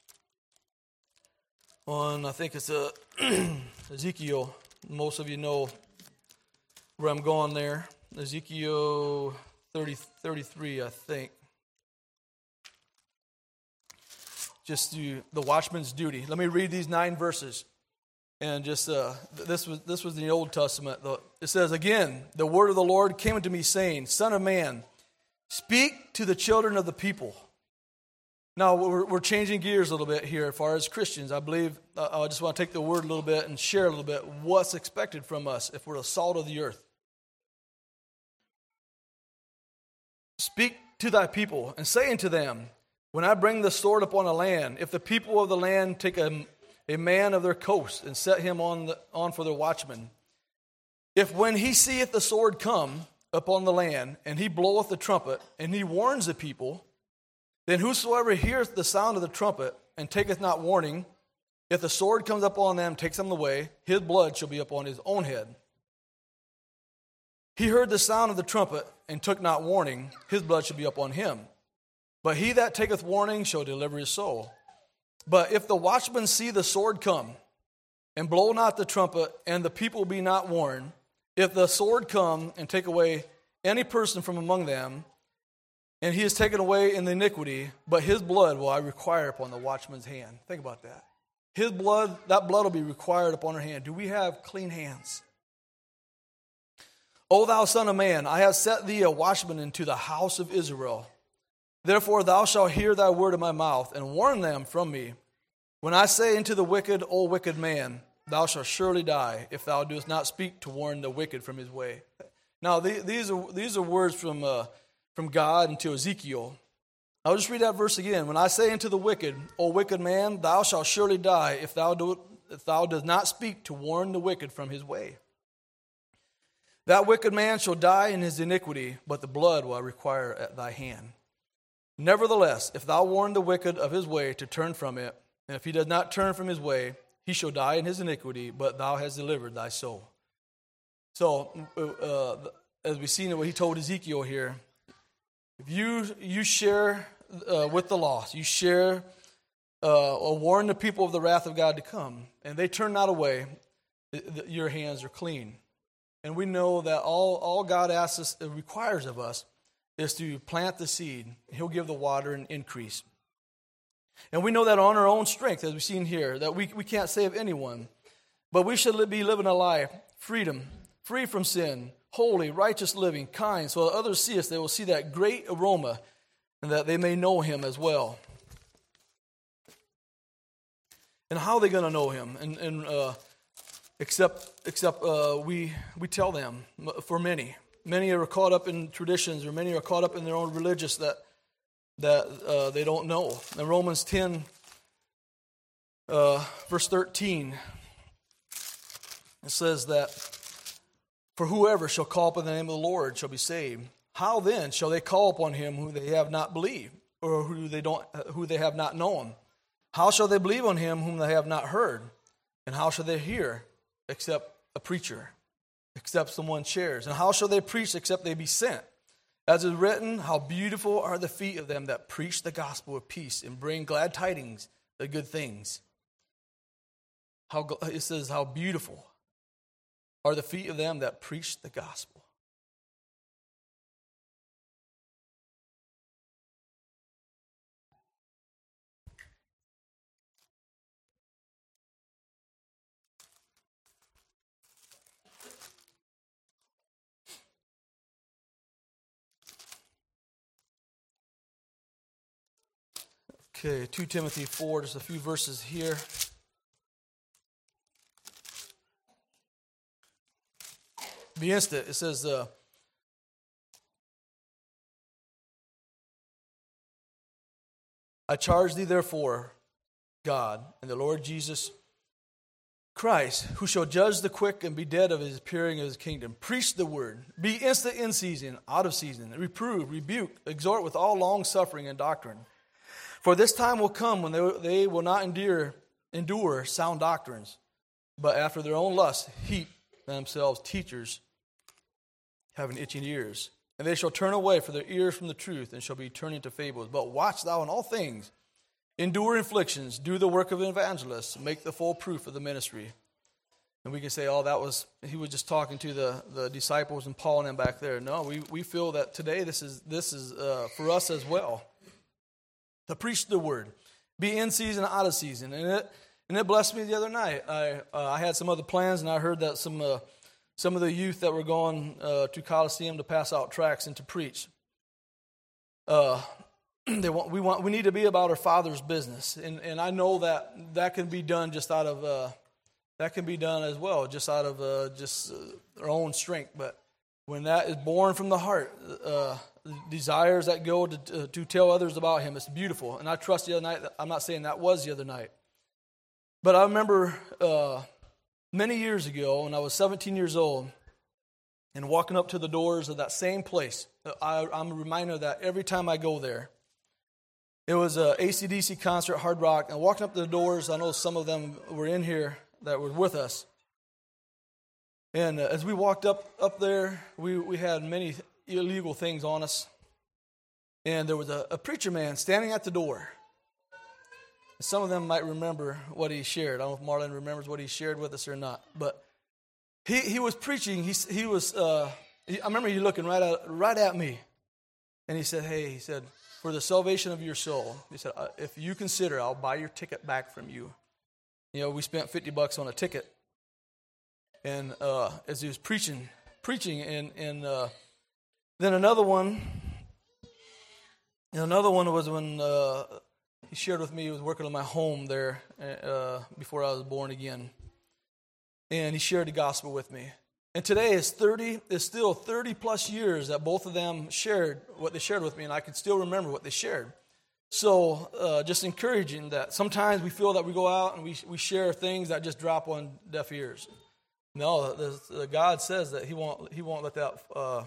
on, I think it's Ezekiel. Most of you know where I'm going there. Ezekiel 33, I think. Just do the watchman's duty. Let me read these 9 verses. And just this was in the Old Testament. It says, again, the word of the Lord came unto me, saying, Son of man, speak to the children of the people. Now, we're changing gears a little bit here as far as Christians. I believe I just want to take the word a little bit and share a little bit what's expected from us if we're the salt of the earth. Speak to thy people and say unto them, when I bring the sword upon a land, if the people of the land take a man of their coast and set him on for their watchman, if when he seeth the sword come upon the land, and he bloweth the trumpet, and he warns the people, then whosoever heareth the sound of the trumpet, and taketh not warning, if the sword comes upon them, takes them away, his blood shall be upon his own head. He heard the sound of the trumpet, and took not warning, his blood shall be upon him. But he that taketh warning shall deliver his soul. But if the watchman see the sword come, and blow not the trumpet, and the people be not warned, if the sword come and take away any person from among them, and he is taken away in the iniquity, but his blood will I require upon the watchman's hand. Think about that. His blood, that blood will be required upon her hand. Do we have clean hands? O thou son of man, I have set thee a watchman into the house of Israel. Therefore thou shalt hear thy word in my mouth, and warn them from me. When I say unto the wicked, O wicked man, thou shalt surely die, if thou doest not speak to warn the wicked from his way. Now these are words from God into Ezekiel. I'll just read that verse again. When I say unto the wicked, O wicked man, thou shalt surely die, if thou dost not speak to warn the wicked from his way. That wicked man shall die in his iniquity, but the blood will I require at thy hand. Nevertheless, if thou warn the wicked of his way to turn from it, and if he does not turn from his way, he shall die in his iniquity, but thou hast delivered thy soul. So, as we see in what he told Ezekiel here, if you share with the lost, you share or warn the people of the wrath of God to come, and they turn not away, your hands are clean. And we know that all God asks us, requires of us, is to plant the seed. He'll give the water and increase. And we know that on our own strength, as we've seen here, that we can't save anyone. But we should be living a life, free from sin, holy, righteous living, kind, so that others see us, they will see that great aroma, and that they may know him as well. And how are they going to know him? Except we tell them. For many are caught up in traditions, or many are caught up in their own religious that they don't know. In Romans 10, verse 13, it says that, for whoever shall call upon the name of the Lord shall be saved. How then shall they call upon him who they have not believed, or who they have not known? How shall they believe on him whom they have not heard? And how shall they hear except a preacher, except someone shares? And how shall they preach except they be sent? As is written, how beautiful are the feet of them that preach the gospel of peace and bring glad tidings of good things. It says, how beautiful are the feet of them that preach the gospel. Okay, 2 Timothy 4, just a few verses here. Be instant. It says, I charge thee therefore, God, and the Lord Jesus Christ, who shall judge the quick and be dead of his appearing of his kingdom. Preach the word. Be instant in season, out of season. Reprove, rebuke, exhort with all long suffering and doctrine. For this time will come when they will not endure sound doctrines, but after their own lust heap themselves teachers having itching ears. And they shall turn away for their ears from the truth, and shall be turning to fables. But watch thou in all things, endure afflictions, do the work of an evangelist, make the full proof of the ministry. And we can say, he was just talking to the disciples and Paul and them back there. No, we feel that today this is for us as well. To preach the word, be in season, out of season, and And it blessed me the other night. I had some other plans, and I heard that some of the youth that were going to Coliseum to pass out tracts and to preach. We need to be about our Father's business, and I know that can be done just out of that can be done as well, just out of our own strength. But when that is born from the heart, desires that go to tell others about Him, it's beautiful. And I trust the other night. I'm not saying that was the other night, but I remember many years ago when I was 17 years old and walking up to the doors of that same place. I'm reminded of that every time I go there. It was a AC/DC concert, Hard Rock, and walking up to the doors, I know some of them were in here that were with us. And as we walked up there, we had many illegal things on us. And there was a preacher man standing at the door. Some of them might remember what he shared. I don't know if Marlon remembers what he shared with us or not. But he was preaching. I remember he looking right at me. And he said, "Hey," he said, "for the salvation of your soul," he said, "if you consider, I'll buy your ticket back from you." You know, we spent $50 on a ticket. And as he was preaching, and then another one was when he shared with me he was working on my home there before I was born again. And he shared the gospel with me. And today is still 30 plus years that both of them shared what they shared with me, and I can still remember what they shared. So just encouraging that sometimes we feel that we go out and we share things that just drop on deaf ears. No, God says that He won't let that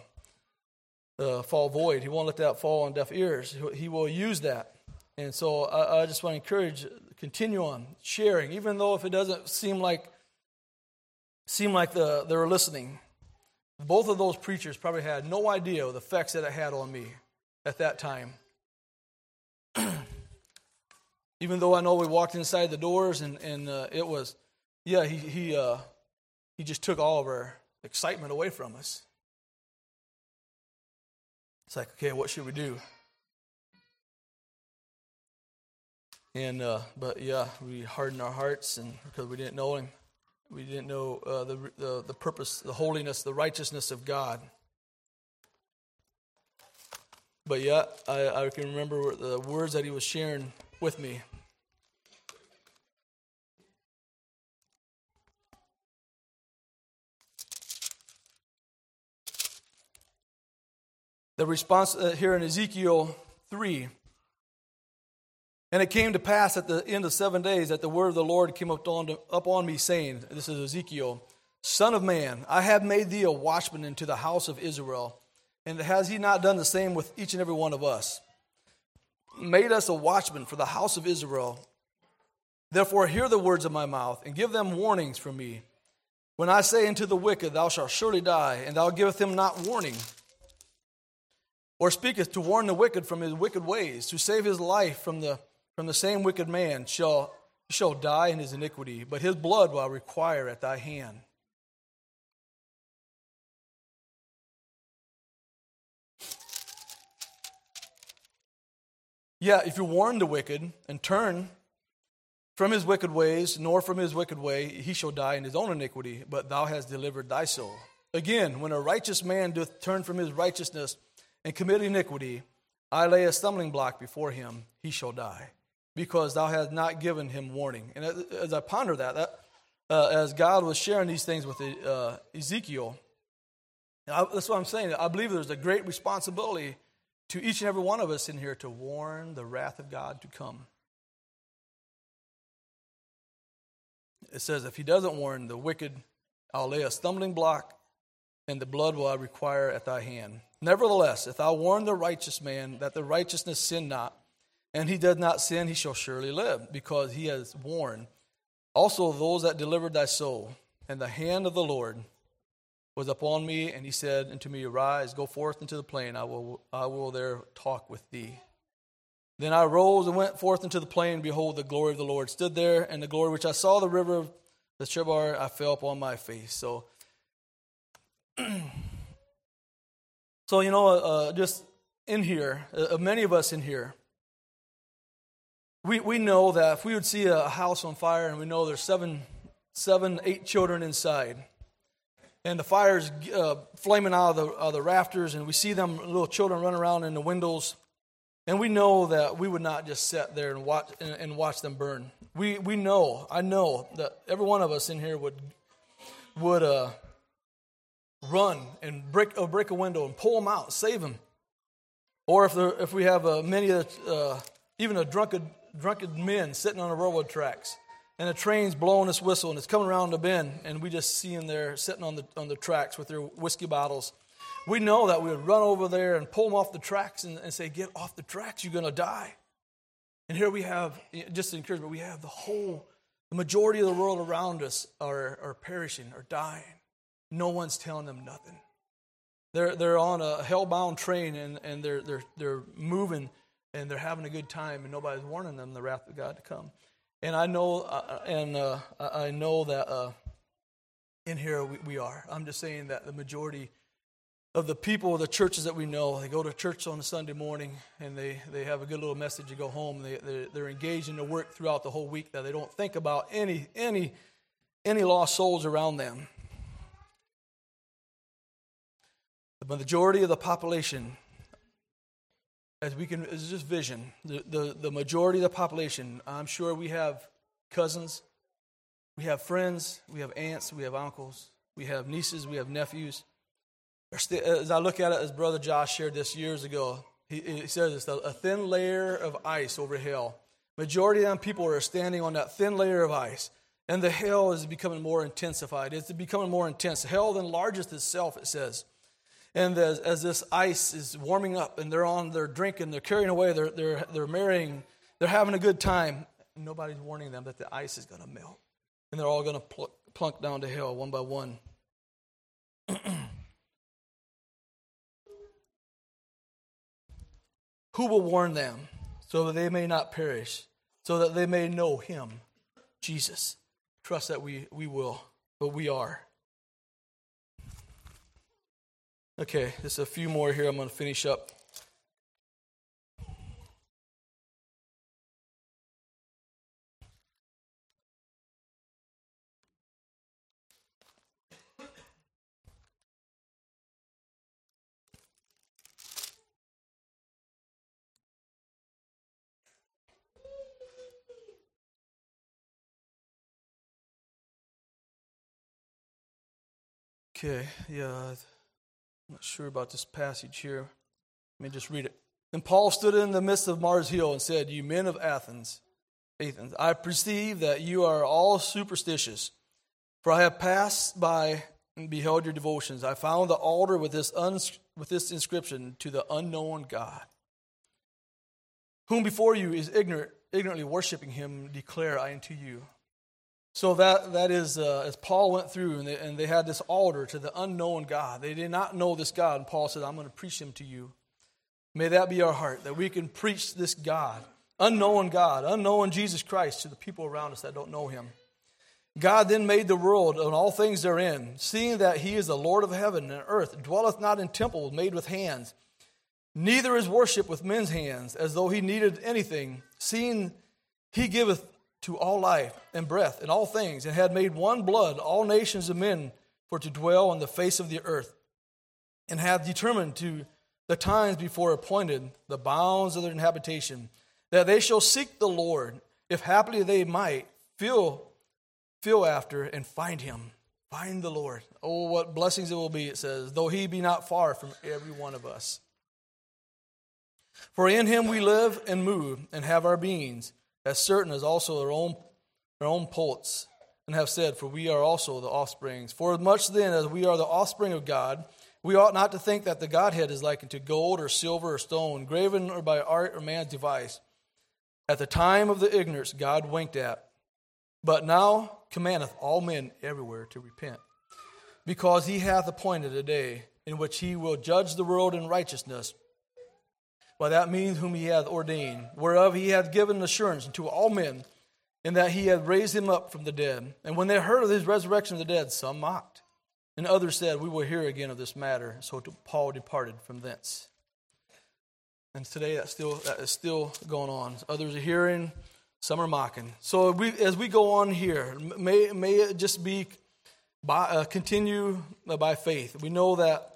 fall void. He won't let that fall on deaf ears. He will use that. And so I just want to encourage, continue on sharing, even though if it doesn't seem like they're listening. Both of those preachers probably had no idea of the effects that it had on me at that time. Even though I know we walked inside the doors and it was, he just took all of our excitement away from us. It's like, okay, what should we do? And we hardened our hearts, and because we didn't know Him, we didn't know the purpose, the holiness, the righteousness of God. But I can remember the words that he was sharing with me. The response here in Ezekiel 3. And it came to pass at the end of 7 days that the word of the Lord came up on me, saying, this is Ezekiel, "Son of man, I have made thee a watchman into the house of Israel. And has He not done the same with each and every one of us? Made us a watchman for the house of Israel. Therefore hear the words of my mouth, and give them warnings from me. When I say unto the wicked, thou shalt surely die, and thou givest him not warning. Or speaketh to warn the wicked from his wicked ways, to save his life from the same wicked man shall die in his iniquity, but his blood will I require at thy hand." Yeah, if you warn the wicked and turn from his wicked ways, nor from his wicked way, he shall die in his own iniquity, but thou hast delivered thy soul. Again, when a righteous man doth turn from his righteousness and commit iniquity, I lay a stumbling block before him, he shall die, because thou hast not given him warning. And as I ponder that as God was sharing these things with Ezekiel, that's what I'm saying. I believe there's a great responsibility to each and every one of us in here to warn the wrath of God to come. It says, if he doesn't warn the wicked, I'll lay a stumbling block, and the blood will I require at thy hand. Nevertheless, if thou warn the righteous man that the righteousness sin not, and he does not sin, he shall surely live, because he has warned. Also those that delivered thy soul, and the hand of the Lord was upon me, and he said unto me, Arise, go forth into the plain, I will there talk with thee. Then I rose and went forth into the plain, and behold, the glory of the Lord stood there, and the glory which I saw the river of the Chebar, I fell upon my face. So just in here, many of us in here, We know that if we would see a house on fire and we know there's 8 children inside, and the fire's flaming out of the rafters, and we see them little children running around in the windows, and we know that we would not just sit there and watch them burn. I know that every one of us in here would run and break a window and pull them out, save them. Or if we have even a drunken men sitting on the railroad tracks, and the train's blowing its whistle, and it's coming around the bend, and we just see them there sitting on the tracks with their whiskey bottles. We know that we would run over there and pull them off the tracks and say, "Get off the tracks, you're going to die." And here we have, just encouragement, we have the majority of the world around us are perishing, are dying. No one's telling them nothing. They're on a hell-bound train, and they're moving, and they're having a good time, and nobody's warning them the wrath of God to come. And I know, I know that in here we are. I'm just saying that the majority of the people, the churches that we know, they go to church on a Sunday morning, and they have a good little message to go home. They're engaged in the work throughout the whole week that they don't think about any lost souls around them. The majority of the population, it's just vision. The majority of the population, I'm sure we have cousins, we have friends, we have aunts, we have uncles, we have nieces, we have nephews. As I look at it, as Brother Josh shared this years ago, he says it's a thin layer of ice over hell. Majority of them people are standing on that thin layer of ice, and the hell is becoming more intensified. It's becoming more intense. Hell enlarges itself, it says. And as this ice is warming up, and they're drinking, they're carrying away, they're marrying, they're having a good time, and nobody's warning them that the ice is going to melt, and they're all going to plunk down to hell one by one. Who will warn them so that they may not perish, so that they may know Him, Jesus? Trust that we will, but we are. Okay, just a few more here. I'm going to finish up. Okay, yeah, I'm not sure about this passage here. Let me just read it. And Paul stood in the midst of Mars Hill and said, "You men of Athens, I perceive that you are all superstitious. For I have passed by and beheld your devotions. I found the altar with this inscription, to the unknown God, whom before you is ignorantly worshiping Him, declare I unto you." So that is, as Paul went through, and they had this altar to the unknown God. They did not know this God, and Paul said, "I'm going to preach Him to you." May that be our heart, that we can preach this God, unknown Jesus Christ, to the people around us that don't know Him. God then made the world and all things therein, seeing that He is the Lord of heaven and earth, dwelleth not in temples made with hands, neither is worship with men's hands, as though He needed anything, seeing He giveth to all life and breath and all things, and had made one blood all nations of men for to dwell on the face of the earth, and hath determined to the times before appointed the bounds of their habitation, that they shall seek the Lord, if haply they might feel after and find Him. Find the Lord. Oh, what blessings it will be, it says, though He be not far from every one of us. For in Him we live and move and have our beings, as certain as also our own poets, and have said, for we are also the offsprings. For as much then as we are the offspring of God, we ought not to think that the Godhead is likened to gold or silver or stone, graven or by art or man's device. At the time of the ignorance God winked at, but now commandeth all men everywhere to repent, because He hath appointed a day in which He will judge the world in righteousness, by that means whom He hath ordained, whereof He hath given assurance unto all men, in that He hath raised Him up from the dead. And when they heard of His resurrection of the dead, some mocked, and others said, we will hear again of this matter. So Paul departed from thence. And today that is still going on. Others are hearing, some are mocking. So as we go on here, may it just be continue by faith. We know that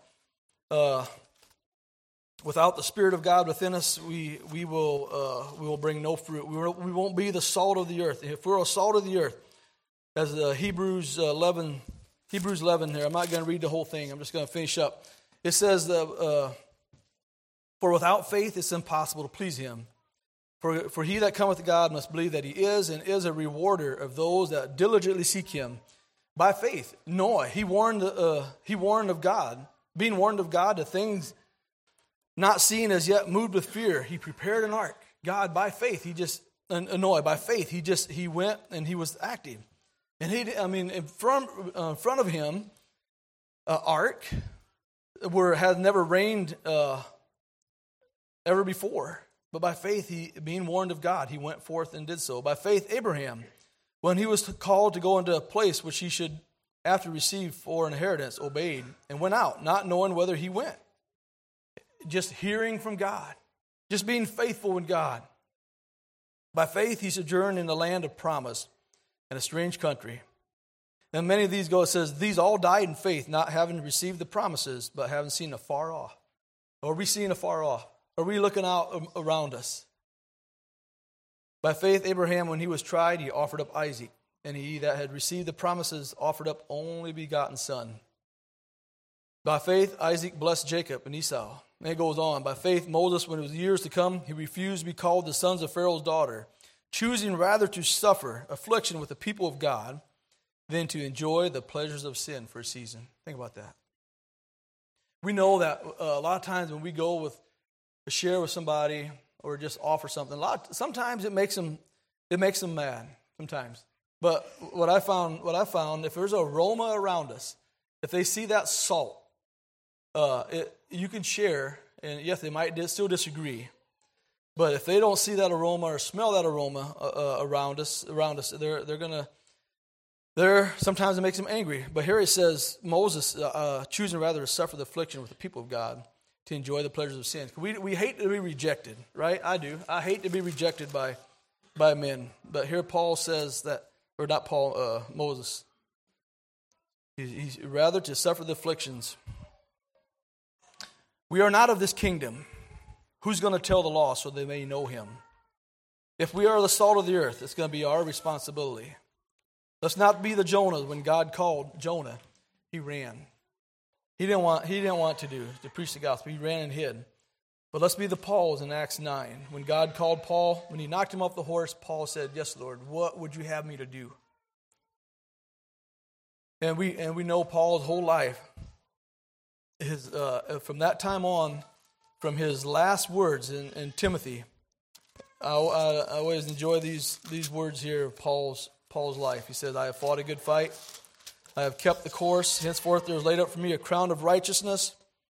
without the Spirit of God within us, we will bring no fruit. We won't be the salt of the earth. If we're a salt of the earth, as Hebrews 11 here, I'm not going to read the whole thing. I'm just going to finish up. It says that for without faith it's impossible to please Him. For he that cometh to God must believe that He is, and is a rewarder of those that diligently seek Him. By faith, Noah, he warned of God, being warned of God to things not seen as yet, moved with fear. He prepared an ark. God, by faith, Noah, by faith, he went and he was active. And in front of him, ark had never rained ever before. But by faith, he, being warned of God, he went forth and did so. By faith, Abraham, when he was called to go into a place which he should after receive for an inheritance, obeyed and went out, not knowing whether he went. Just hearing from God, just being faithful in God. By faith, he sojourned in the land of promise, in a strange country. And many of these it says, these all died in faith, not having received the promises, but having seen afar off. Are we seeing afar off? Are we looking out around us? By faith, Abraham, when he was tried, he offered up Isaac. And he that had received the promises offered up only begotten son. By faith, Isaac blessed Jacob and Esau. And it goes on. By faith, Moses, when it was years to come, he refused to be called the sons of Pharaoh's daughter, choosing rather to suffer affliction with the people of God than to enjoy the pleasures of sin for a season. Think about that. We know that a lot of times when we go to share with somebody or just offer something, sometimes it makes them mad. Sometimes. But what I found, if there's an aroma around us, if they see that salt, you can share, and yes, they might still disagree. But if they don't see that aroma or smell that aroma around us, sometimes it makes them angry. But here it says Moses choosing rather to suffer the affliction with the people of God to enjoy the pleasures of sin. We hate to be rejected, right? I do. I hate to be rejected by men. But here Paul says that. Or not Paul, Moses. He's rather to suffer the afflictions. We are not of this kingdom. Who's going to tell the lost so they may know Him? If we are the salt of the earth, it's going to be our responsibility. Let's not be the Jonah. When God called Jonah, he ran. He didn't want to preach the gospel. He ran and hid. But let's be the Pauls in Acts 9. When God called Paul, when he knocked him off the horse, Paul said, "Yes, Lord, what would you have me to do?" And we know Paul's whole life, from that time on, from his last words in Timothy. I always enjoy these words here of Paul's life. He says, "I have fought a good fight. I have kept the course. Henceforth there is laid up for me a crown of righteousness,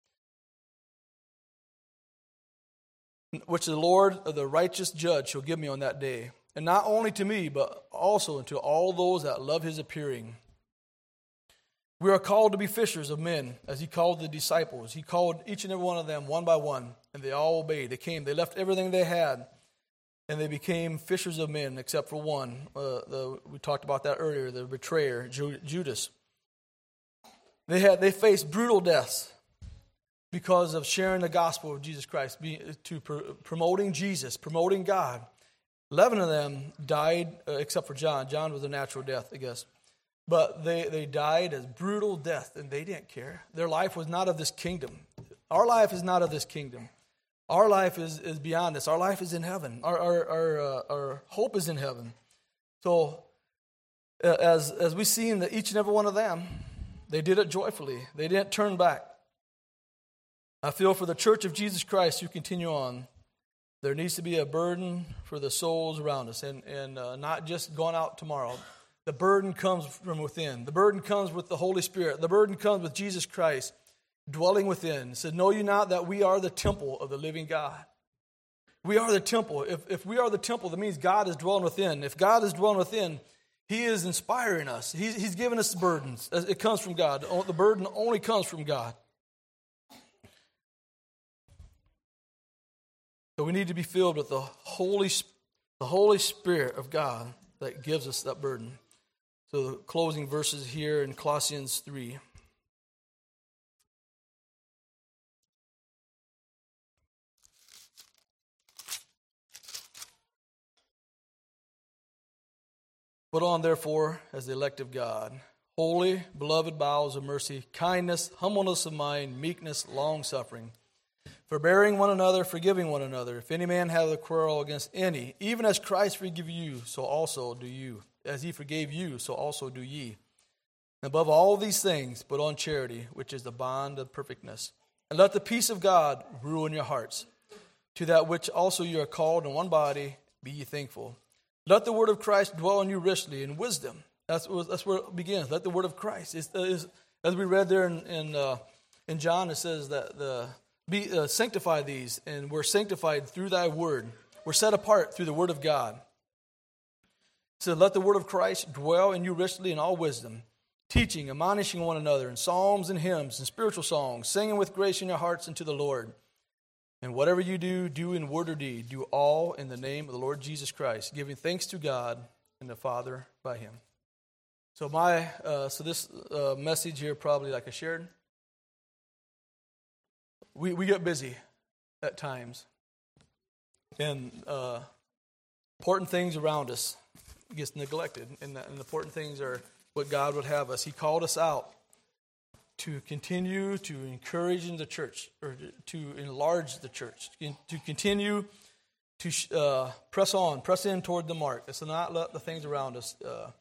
which the Lord, the righteous judge, shall give me on that day. And not only to me, but also unto all those that love His appearing." We are called to be fishers of men, as He called the disciples. He called each and every one of them one by one, and they all obeyed. They left everything they had, and they became fishers of men, except for one. We talked about that earlier, the betrayer, Judas. They faced brutal deaths because of sharing the gospel of Jesus Christ, promoting Jesus, promoting God. 11 of them died, except for John. John was a natural death, I guess. But they died as brutal death, and they didn't care. Their life was not of this kingdom. Our life is not of this kingdom. Our life is beyond this. Our life is in heaven. Our hope is in heaven. So as we see in each and every one of them, they did it joyfully. They didn't turn back. I feel for the church of Jesus Christ who continue on, there needs to be a burden for the souls around us, and not just going out tomorrow. The burden comes from within. The burden comes with the Holy Spirit. The burden comes with Jesus Christ dwelling within. It says, "Know you not that we are the temple of the living God?" We are the temple. If we are the temple, that means God is dwelling within. If God is dwelling within, He is inspiring us. He's given us burdens. It comes from God. The burden only comes from God. So we need to be filled with the Holy Spirit of God that gives us that burden. So the closing verses here in Colossians 3. Put on, therefore, as the elect of God, holy, beloved bowels of mercy, kindness, humbleness of mind, meekness, long-suffering, forbearing one another, forgiving one another. If any man have a quarrel against any, even as Christ forgave you, so also do you. As he forgave you, so also do ye. Above all these things, put on charity, which is the bond of perfectness. And let the peace of God rule in your hearts. To that which also you are called in one body, be ye thankful. Let the word of Christ dwell in you richly in wisdom. That's where it begins. Let the word of Christ. As we read there in John, it says that sanctify these, and we're sanctified through thy word. We're set apart through the word of God. So let the word of Christ dwell in you richly in all wisdom, teaching, admonishing one another in psalms and hymns and spiritual songs, singing with grace in your hearts unto the Lord. And whatever you do, do in word or deed, do all in the name of the Lord Jesus Christ, giving thanks to God and the Father by him. So this message here, probably like I shared, we get busy at times, and important things around us gets neglected, and the important things are what God would have us. He called us out to continue to encourage in the church, or to enlarge the church, to continue to press in toward the mark. Let's not let the things around us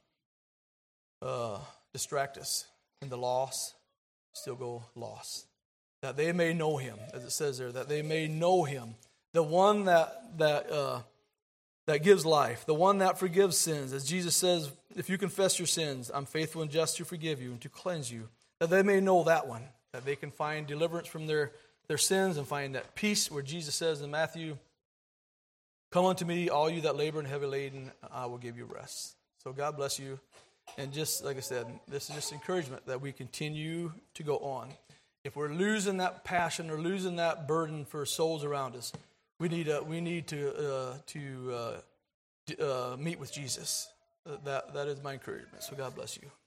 distract us, and the lost still go lost. That they may know him, as it says there, that they may know him, the one that gives life, the one that forgives sins. As Jesus says, if you confess your sins, I'm faithful and just to forgive you and to cleanse you. That they may know that one, that they can find deliverance from their sins and find that peace where Jesus says in Matthew, come unto me, all you that labor and heavy laden, I will give you rest. So God bless you. And just like I said, this is just encouragement that we continue to go on. If we're losing that passion or losing that burden for souls around us, we need to meet with Jesus. That is my encouragement. So God bless you.